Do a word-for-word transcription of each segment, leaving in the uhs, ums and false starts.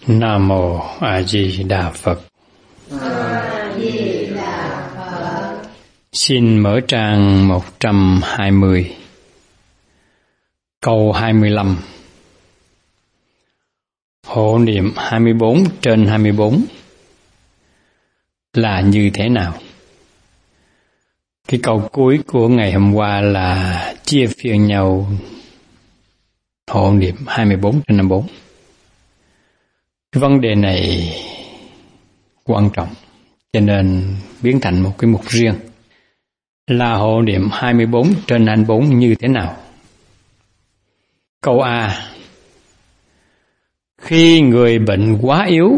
Nam Mô A Di Đà Phật. A Di Đà Phật. Xin mở trang một trăm hai mươi, câu hai mươi lăm. Hộ niệm hai mươi bốn trên hai mươi bốn là như thế nào? Cái câu cuối của ngày hôm qua là chia phiên nhau hộ niệm hai mươi bốn trên hai mươi bốn. Cái vấn đề này quan trọng, cho nên biến thành một cái mục riêng là hộ niệm hai mươi bốn trên hai mươi bốn như thế nào. Câu A: khi người bệnh quá yếu,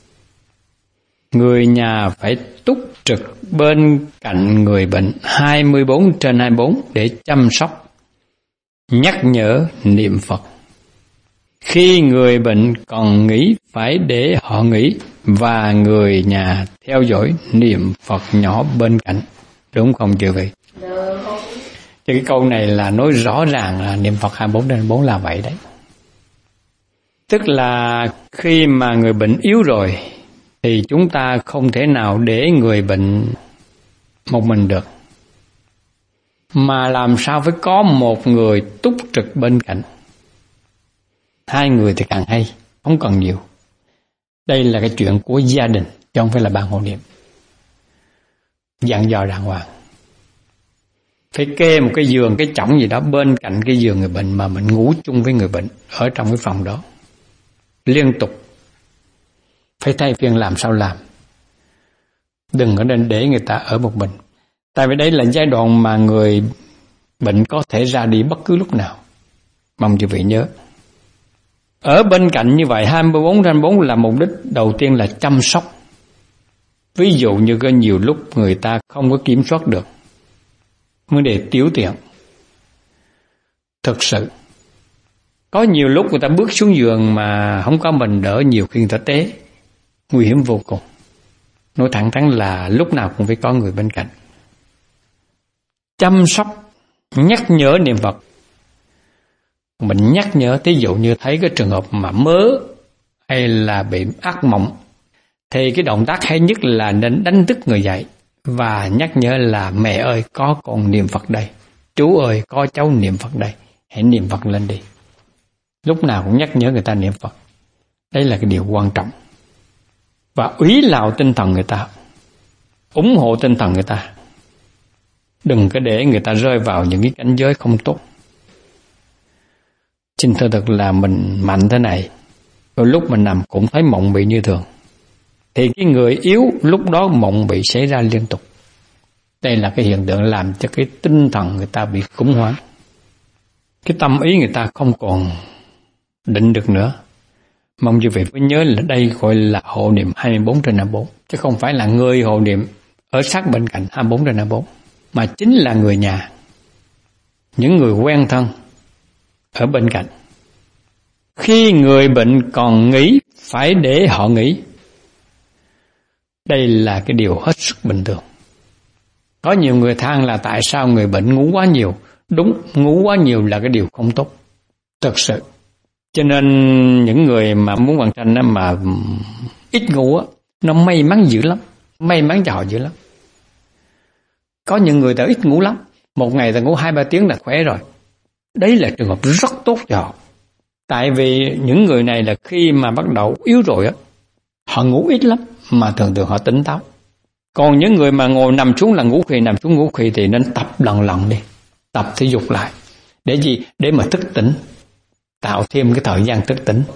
người nhà phải túc trực bên cạnh người bệnh hai mươi bốn trên hai mươi bốn để chăm sóc, nhắc nhở niệm Phật. Khi người bệnh còn nghỉ, phải để họ nghỉ và người nhà theo dõi niệm Phật nhỏ bên cạnh. Đúng không chư vị? Được. Thì cái câu này là nói rõ ràng là niệm Phật hai mươi bốn trên hai mươi bốn là vậy đấy. Tức là khi mà người bệnh yếu rồi thì chúng ta không thể nào để người bệnh một mình được, mà làm sao phải có một người túc trực bên cạnh. Hai người thì càng hay, không cần nhiều. Đây là cái chuyện của gia đình, chứ không phải là ban hộ niệm. Dặn dò đàng hoàng. Phải kê một cái giường, cái chõng gì đó bên cạnh cái giường người bệnh mà mình ngủ chung với người bệnh ở trong cái phòng đó. Liên tục. Phải thay phiên làm sao làm. Đừng có nên để người ta ở một mình. Tại vì đây là giai đoạn mà người bệnh có thể ra đi bất cứ lúc nào. Mong quý vị nhớ. Ở bên cạnh như vậy hai mươi bốn trên hai mươi bốn là mục đích đầu tiên là chăm sóc. Ví dụ như có nhiều lúc người ta không có kiểm soát được vấn đề tiểu tiện. Thực sự có nhiều lúc người ta bước xuống giường mà không có mình đỡ, nhiều khi người ta té, nguy hiểm vô cùng. Nói thẳng thắn là lúc nào cũng phải có người bên cạnh chăm sóc, nhắc nhở niệm Phật. Mình nhắc nhở, thí dụ như thấy cái trường hợp mà mớ hay là bị ác mộng, thì cái động tác hay nhất là nên đánh thức người dậy và nhắc nhở là mẹ ơi có con niệm Phật đây, chú ơi có cháu niệm Phật đây, hãy niệm Phật lên đi. Lúc nào cũng nhắc nhở người ta niệm Phật. Đấy là cái điều quan trọng. Và úy lạo tinh thần người ta, ủng hộ tinh thần người ta. Đừng có để người ta rơi vào những cái cảnh giới không tốt. Xin thưa thật là mình mạnh thế này, đôi lúc mình nằm cũng thấy mộng bị như thường. Thì cái người yếu lúc đó mộng bị xảy ra liên tục. Đây là cái hiện tượng làm cho cái tinh thần người ta bị khủng hoảng. Cái tâm ý người ta không còn định được nữa. Mong quý vị phải nhớ là đây gọi là hộ niệm hai mươi bốn trên hai mươi bốn. Chứ không phải là người hộ niệm ở sát bên cạnh hai mươi bốn trên hai mươi bốn. Mà chính là người nhà, những người quen thân ở bên cạnh. Khi người bệnh còn nghỉ, phải để họ nghỉ. Đây là cái điều hết sức bình thường. Có nhiều người than là tại sao người bệnh ngủ quá nhiều. Đúng, ngủ quá nhiều là cái điều không tốt. Thực sự. Cho nên những người mà muốn hoàn thành mà ít ngủ, nó may mắn dữ lắm. May mắn cho họ dữ lắm. Có những người ta ít ngủ lắm. Một ngày ta ngủ hai ba tiếng là khỏe rồi. Đấy là trường hợp rất tốt cho họ. Tại vì những người này là khi mà bắt đầu yếu rồi á, họ ngủ ít lắm, mà thường thường họ tỉnh táo. Còn những người mà ngồi nằm xuống là ngủ khì, nằm xuống ngủ khì thì nên tập lần lần đi. Tập thể dục lại. Để gì? Để mà thức tỉnh. Tạo thêm cái thời gian thức tỉnh.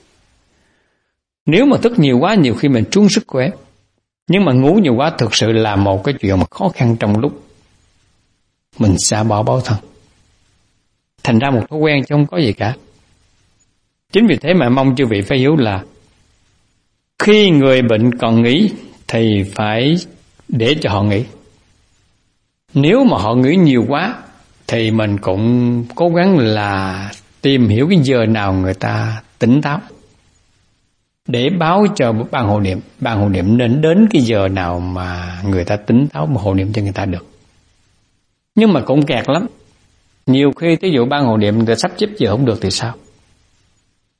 Nếu mà thức nhiều quá, nhiều khi mình trúng sức khỏe. Nhưng mà ngủ nhiều quá thực sự là một cái chuyện mà khó khăn trong lúc mình xa bỏ báo thân. Thành ra một thói quen chứ không có gì cả. Chính vì thế mà mong chư vị phải hiểu là khi người bệnh còn nghỉ thì phải để cho họ nghỉ. Nếu mà họ nghỉ nhiều quá thì mình cũng cố gắng là tìm hiểu cái giờ nào người ta tỉnh táo để báo cho ban hộ niệm. Ban hộ niệm nên đến cái giờ nào mà người ta tỉnh táo mà hộ niệm cho người ta được. Nhưng mà cũng kẹt lắm. Nhiều khi ví dụ ban hộ niệm người ta sắp xếp giờ không được thì sao?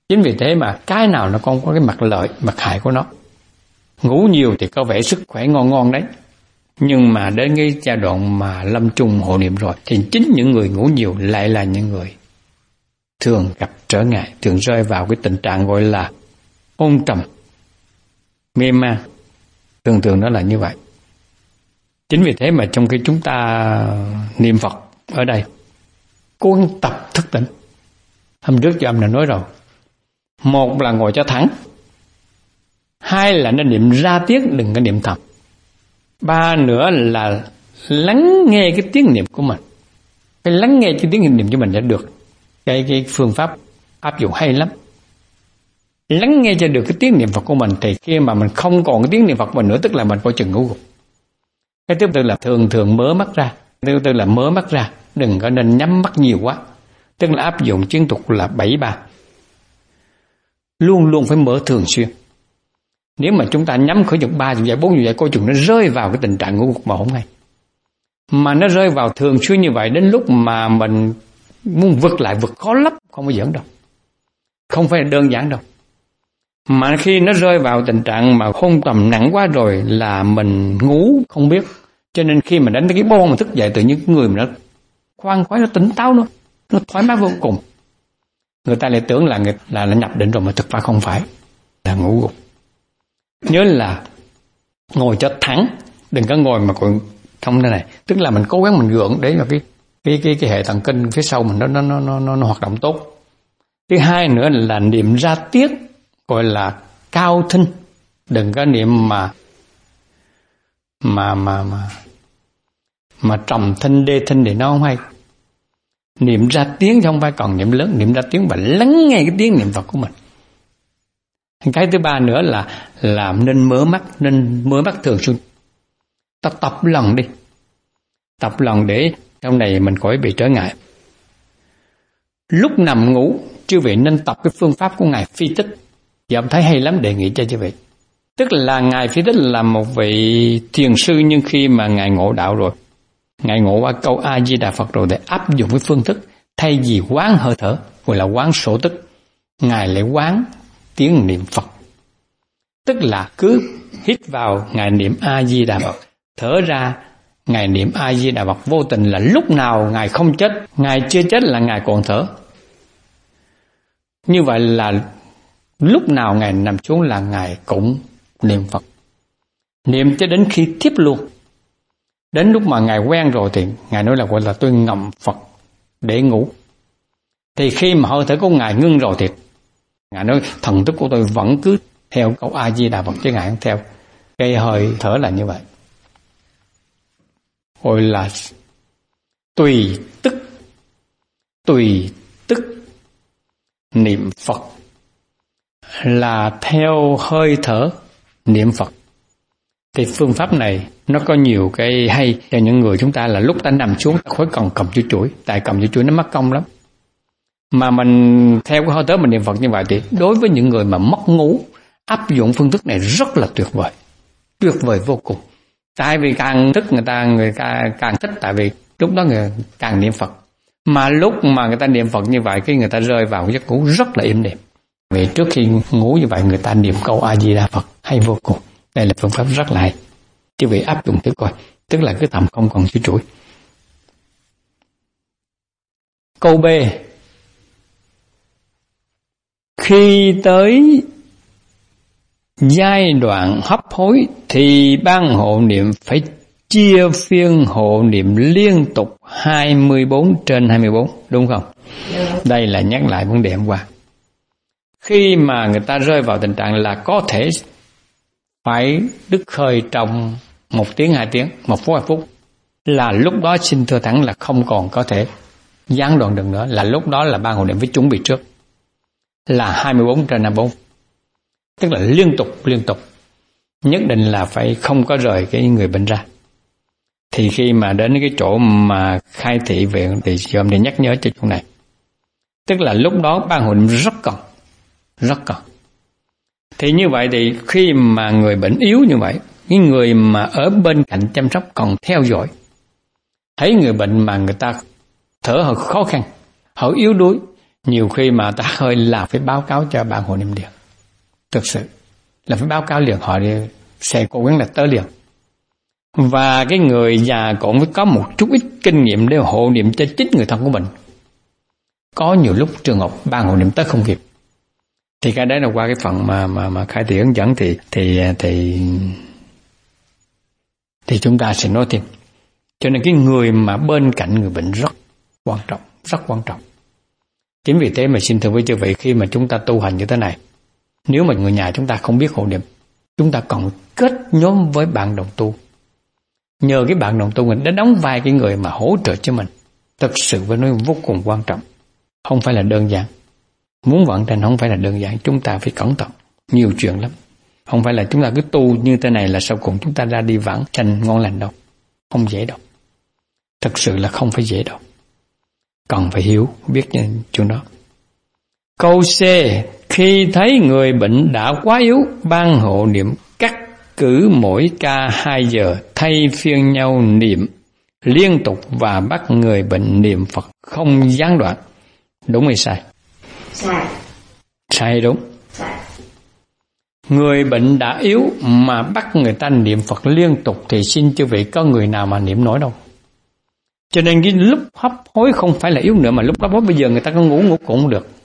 Chính vì thế mà cái nào nó cũng có cái mặt lợi, mặt hại của nó. Ngủ nhiều thì có vẻ sức khỏe ngon ngon đấy, nhưng mà đến cái giai đoạn mà lâm chung hộ niệm rồi thì chính những người ngủ nhiều lại là những người thường gặp trở ngại, thường rơi vào cái tình trạng gọi là ôn trầm, mê man. Thường thường nó là như vậy. Chính vì thế mà trong khi chúng ta niệm Phật ở đây, cố gắng tập thức tỉnh. Hôm trước cho em đã nói rồi, một là ngồi cho thẳng, hai là nên niệm ra tiếng, đừng có niệm thầm, ba nữa là lắng nghe cái tiếng niệm của mình. Phải lắng nghe cái tiếng niệm của mình sẽ được. Cái, cái phương pháp áp dụng hay lắm. Lắng nghe cho được cái tiếng niệm Phật của mình thì khi mà mình không còn cái tiếng niệm Phật mình nữa, tức là mình coi chừng ngủ gục. Cái thứ tư là thường thường mở mắt ra. Thứ tư là mở mắt ra, đừng có nên nhắm mắt nhiều quá. Tức là áp dụng chiến thuật là bảy ba. Luôn luôn phải mở thường xuyên. Nếu mà chúng ta nhắm khởi chừng ba, chừng vậy, bốn, chừng vậy, coi chừng nó rơi vào cái tình trạng ngủ gục mà không hay. Mà nó rơi vào thường xuyên như vậy, đến lúc mà mình muốn vượt lại vượt khó lắm, không có giỡn đâu. Không phải là đơn giản đâu. Mà khi nó rơi vào tình trạng mà hôn trầm nặng quá rồi là mình ngủ không biết. Cho nên khi mà đánh cái bon mà thức dậy, tự nhiên người mình nó khoan khoái, nó tỉnh táo, nó, nó thoải mái vô cùng. Người ta lại tưởng là, là là nhập định rồi, mà thực ra không phải, là ngủ gục. Nhớ là ngồi cho thẳng, đừng có ngồi mà còn không thế này. Tức là mình cố gắng mình gượng để cho cái cái cái cái hệ thần kinh phía sau mình nó nó nó nó, nó hoạt động tốt. Thứ hai nữa là niệm ra tiếng, gọi là cao thinh, đừng có niệm mà mà mà mà mà trầm thinh đê thinh thì nó không hay. Niệm ra tiếng chứ không phải còn niệm lớn, niệm ra tiếng và lắng nghe cái tiếng niệm Phật của mình. Cái thứ ba nữa là làm nên mở mắt, nên mở mắt thường xuyên. Ta tập lần đi, tập lần để trong này mình khỏi bị trở ngại. Lúc nằm ngủ, chư vị nên tập cái phương pháp của Ngài Phi Tích. Giờ ông thấy hay lắm, đề nghị cho chư vị. Tức là Ngài Phi Tích là một vị thiền sư, nhưng khi mà Ngài ngộ đạo rồi, Ngài ngộ qua câu A-di-đà Phật rồi, để áp dụng cái phương thức thay vì quán hơi thở, gọi là quán sổ tức, Ngài lại quán tiếng niệm Phật. Tức là cứ hít vào Ngài niệm A-di-đà Phật, thở ra Ngài niệm A-di-đà Phật. Vô tình là lúc nào Ngài không chết, Ngài chưa chết là Ngài còn thở. Như vậy là lúc nào Ngài nằm xuống là Ngài cũng niệm Phật. Niệm cho đến khi thiếp luôn. Đến lúc mà Ngài quen rồi thì Ngài nói là gọi là tôi ngậm Phật để ngủ. Thì khi mà hơi thở của Ngài ngưng rồi thì Ngài nói thần thức của tôi vẫn cứ theo câu A-di-đà Phật, chứ Ngài không theo. Cái hơi thở là như vậy. Gọi là tùy tức, tùy tức niệm Phật, là theo hơi thở niệm Phật. Thì phương pháp này nó có nhiều cái hay cho những người chúng ta, là lúc ta nằm xuống ta khỏi cần cầm chuỗi chuỗi, tại cầm chuỗi chuỗi nó mất công lắm. Mà mình theo cái hơi thở mình niệm Phật như vậy thì đối với những người mà mất ngủ, áp dụng phương thức này rất là tuyệt vời, tuyệt vời vô cùng. Tại vì càng thức người ta người ta càng thích, tại vì lúc đó người càng niệm Phật. Mà lúc mà người ta niệm Phật như vậy, cái người ta rơi vào giấc ngủ rất là êm đềm. Vì trước khi ngủ như vậy người ta niệm câu A-di-đà Phật hay vô cùng. Đây là phương pháp rất là hay. Chứ vị áp dụng thử coi. Tức là cứ tầm không còn chuỗi chuỗi. Câu B. Khi tới giai đoạn hấp hối thì ban hộ niệm phải chia phiên hộ niệm liên tục hai mươi bốn trên hai mươi bốn, đúng không? Yeah. Đây là nhắc lại vấn đề hôm qua. Khi mà người ta rơi vào tình trạng là có thể phải đứt hơi trong một tiếng, hai tiếng, một phút, hai phút, là lúc đó xin thưa thẳng là không còn có thể gián đoạn được nữa, là lúc đó là ban hộ niệm phải chuẩn bị trước, là hai mươi bốn trên hai mươi bốn. Tức là liên tục, liên tục. Nhất định là phải không có rời cái người bệnh ra. Thì khi mà đến cái chỗ mà khai thị viện thì hôm nay nhắc nhớ cho chỗ này. Tức là lúc đó ban hộ niệm rất cần, rất cần. Thì như vậy thì khi mà người bệnh yếu như vậy, cái người mà ở bên cạnh chăm sóc còn theo dõi, thấy người bệnh mà người ta thở họ khó khăn, họ yếu đuối, Nhiều khi mà ta hơi là phải báo cáo cho ban hộ niệm điện. Thực sự là phải báo cáo liền, họ sẽ cố gắng là tới liền. Và cái người già cũng phải có một chút ít kinh nghiệm để hộ niệm cho chính người thân của mình. Có nhiều lúc trường hợp ban hộ niệm tới không kịp. Thì cái đấy là qua cái phần mà mà mà khai thị hướng dẫn thì thì thì thì chúng ta sẽ nói thêm. Cho nên cái người mà bên cạnh người bệnh rất quan trọng, rất quan trọng. Chính vì thế mà xin thưa với chư vị, khi mà chúng ta tu hành như thế này, nếu mà người nhà chúng ta không biết hộ niệm, chúng ta còn kết nhóm với bạn đồng tu. Nhờ cái bạn đồng tu mình đã đóng vai cái người mà hỗ trợ cho mình. Thực sự với nó vô cùng quan trọng. Không phải là đơn giản. Muốn vận trình không phải là đơn giản. Chúng ta phải cẩn thận. Nhiều chuyện lắm. Không phải là chúng ta cứ tu như thế này là sau cùng chúng ta ra đi vãng sanh ngon lành đâu. Không dễ đâu. Thực sự là không phải dễ đâu. Cần phải hiểu, biết chuyện đó. Câu C. Khi thấy người bệnh đã quá yếu, ban hộ niệm cắt cử mỗi ca hai giờ, thay phiên nhau niệm liên tục và bắt người bệnh niệm Phật không gián đoạn. Đúng hay sai? Sai. Sai đúng. Sai. Người bệnh đã yếu mà bắt người ta niệm Phật liên tục thì xin chư vị có người nào mà niệm nổi đâu. Cho nên cái lúc hấp hối không phải là yếu nữa, mà lúc hấp hối bây giờ người ta có ngủ ngủ cũng không được.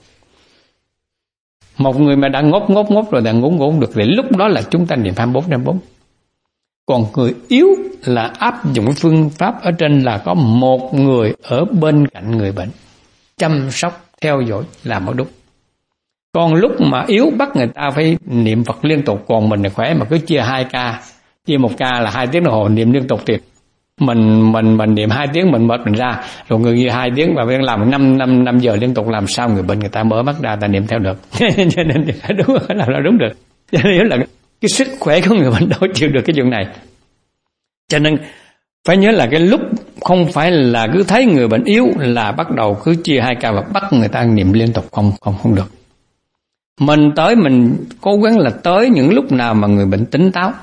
Một người mà đã ngốc ngốc ngốc rồi đã ngủ ngủ không được thì lúc đó là chúng ta niệm hai mươi bốn trên bốn. Còn người yếu là áp dụng phương pháp ở trên là có một người ở bên cạnh người bệnh, chăm sóc, theo dõi là mới đúng. Còn lúc mà yếu bắt người ta phải niệm Phật liên tục, còn mình là khỏe mà cứ chia hai ca, chia một ca là hai tiếng đồng hồ niệm liên tục thì mình mình mình niệm hai tiếng mình mệt mình ra, rồi người kia hai tiếng và đang làm năm năm năm giờ liên tục, làm sao người bệnh người ta mở mắt ra ta niệm theo được. Cho nên đúng là, là đúng được. Cho nên là cái sức khỏe của người bệnh đâu chịu được cái chuyện này. Cho nên phải nhớ là cái lúc không phải là cứ thấy người bệnh yếu là bắt đầu cứ chia hai ca và bắt người ta niệm liên tục, không không không được. Mình tới mình cố gắng là tới những lúc nào mà người bệnh tỉnh táo,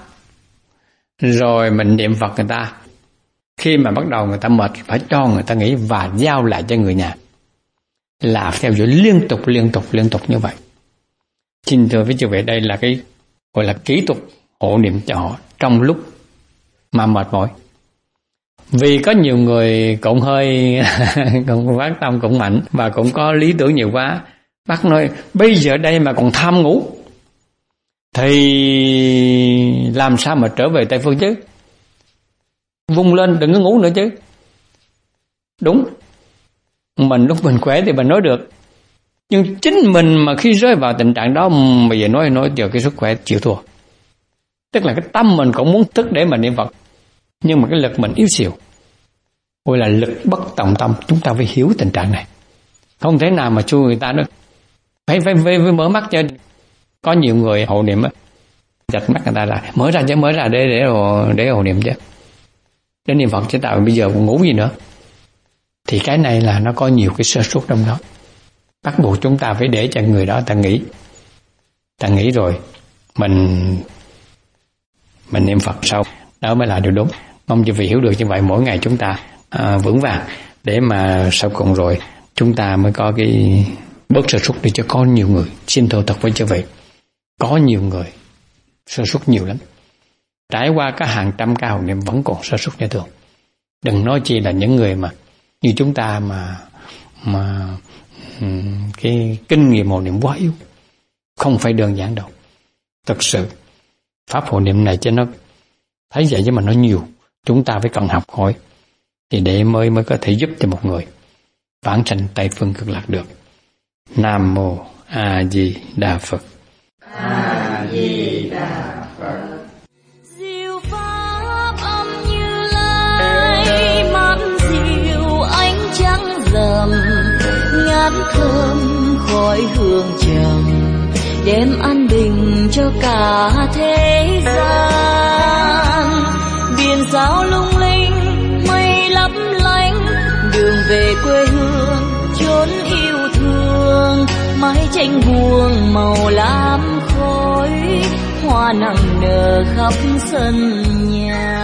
rồi mình niệm Phật người ta. Khi mà bắt đầu người ta mệt phải cho người ta nghỉ và giao lại cho người nhà, là theo dõi liên tục liên tục liên tục như vậy. Xin thưa với chư vị, đây là cái gọi là kỹ thuật hộ niệm cho họ trong lúc mà mệt mỏi. Vì có nhiều người cũng hơi cũng phát tâm cũng mạnh và cũng có lý tưởng nhiều quá. Bác nói bây giờ đây mà còn tham ngủ thì làm sao mà trở về Tây Phương chứ? Vung lên đừng có ngủ nữa chứ. Đúng, mình lúc mình khỏe thì mình nói được, nhưng chính mình mà khi rơi vào tình trạng đó bây giờ nói nói giờ cái sức khỏe chịu thua. Tức là cái tâm mình cũng muốn thức để mà niệm Phật, nhưng mà cái lực mình yếu xìu, gọi là lực bất tòng tâm. Chúng ta phải hiểu tình trạng này, không thể nào mà chui người ta nữa. Phải phải, phải, phải mở mắt cho. Có nhiều người hộ niệm á, chặt mắt người ta ra, mở ra chứ, mở ra để để để, để hộ niệm chứ, để niệm Phật chứ tạo bây giờ còn ngủ gì nữa. Thì cái này là nó có nhiều cái sơ suất trong đó. Bắt buộc chúng ta phải để cho người đó ta nghĩ, ta nghĩ rồi mình mình niệm Phật sau đó mới là điều đúng. Mong quý vị hiểu được như vậy, mỗi ngày chúng ta à, vững vàng để mà sau cùng rồi chúng ta mới có cái bớt sơ suất đi. Cho có nhiều người, xin thưa thật với quý vị, có nhiều người sơ suất nhiều lắm. Trải qua cả hàng trăm ca hộ niệm vẫn còn sơ suất như thường. Đừng nói chi là những người mà như chúng ta mà mà um, cái kinh nghiệm hộ niệm quá yếu, không phải đơn giản đâu. Thực sự pháp hộ niệm này cho nó thấy vậy chứ mà nó nhiều, chúng ta phải cần học hỏi thì để mới mới có thể giúp cho một người vãng sanh Tây Phương Cực Lạc được. Nam mô A Di Đà Phật. A Di Đà Phật. Diệu pháp âm Như Lai, mát dịu ánh trăng rằm, ngát thơm khói hương trầm, đem an bình cho cả thế gian. Biển sao lung linh, mây lấp lánh, đường về quê hương chốn yêu thương. Mái tranh buông màu lam khói, hoa nặng nở khắp sân nhà.